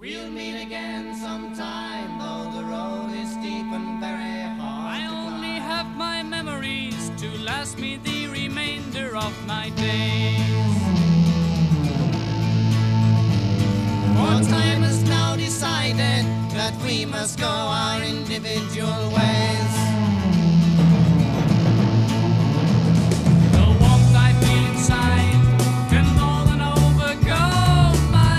We'll meet again sometime, though the road is steep and very hard. I only have my memories to last me the remainder of my days. For time has now decided that we must go our individual ways. The warmth I feel inside can more than overgo my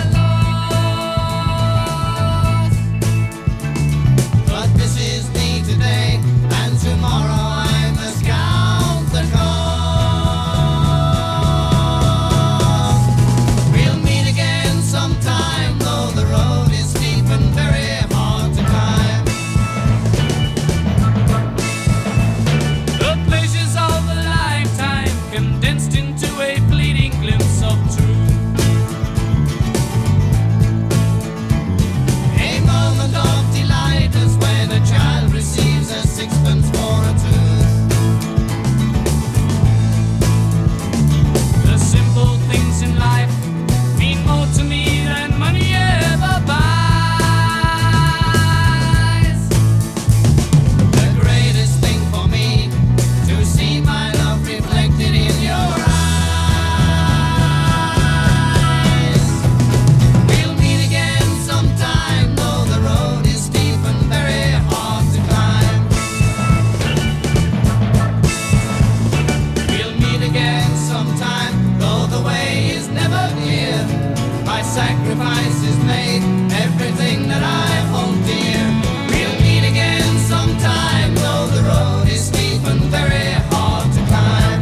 loss. But this is me today, and tomorrow I must count the cost. We'll meet again sometime, though the road is steep and very hard to climb. The pleasures of a lifetime condensed into a fleeting glimpse of truth. A moment of delight is when a child receives a sixpence for a tooth. The simple things in life mean more to me than money ever buys. The greatest thing for me to see my love reflected in your eyes. We'll meet again sometime, though the road is steep and very hard to climb. We'll meet again sometime, though the way is never clear. My sacrifice is made, everything that I hold dear. We'll meet again sometime, though the road is steep and very hard to climb.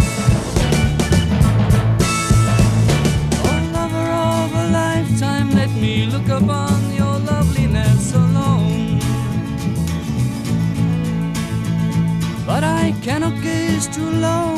Oh, lover of a lifetime, let me look upon your loveliness alone. But I cannot gaze too long